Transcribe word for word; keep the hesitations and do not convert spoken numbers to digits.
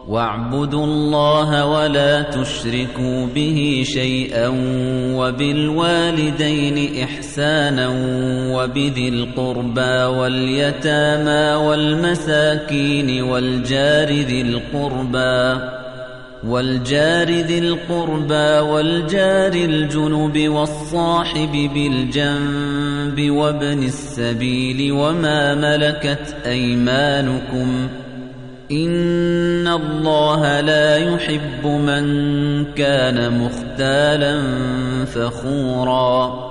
وَاعْبُدُوا اللَّهَ وَلَا تُشْرِكُوا بِهِ شَيْئًا وَبِالْوَالِدَيْنِ إِحْسَانًا وَبِذِي الْقُرْبَى وَالْيَتَامَى وَالْمَسَاكِينِ وَالْجَارِ ذِي الْقُرْبَى وَالْجَارِ ذِي الْقُرْبَى وَالْجَارِ الْجُنُبِ وَالصَّاحِبِ بِالْجَنبِ وَابْنِ السَّبِيلِ وَمَا مَلَكَتْ أَيْمَانُكُمْ إِنَّ اللَّهَ لَا يُحِبُّ مَن كَانَ مُخْتَالًا فَخُورًا